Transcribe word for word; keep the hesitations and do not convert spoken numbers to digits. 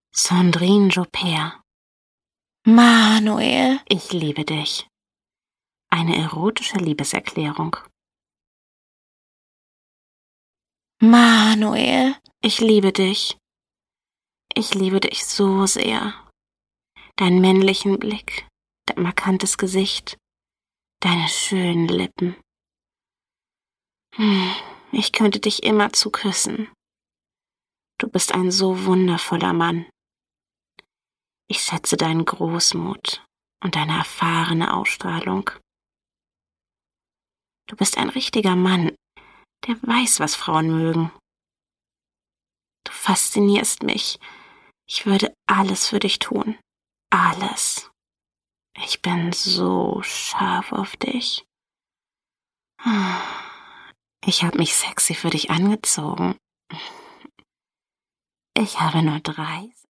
Sandrine Joubert. Manuel. Ich liebe dich. Eine erotische Liebeserklärung. Manuel. Ich liebe dich. Ich liebe dich so sehr. Deinen männlichen Blick, dein markantes Gesicht, deine schönen Lippen. Hm, ich könnte dich immerzu küssen. Du bist ein so wundervoller Mann. Ich schätze deinen Großmut und deine erfahrene Ausstrahlung. Du bist ein richtiger Mann, der weiß, was Frauen mögen. Du faszinierst mich. Ich würde alles für dich tun. Alles. Ich bin so scharf auf dich. Ich habe mich sexy für dich angezogen. Ich habe nur drei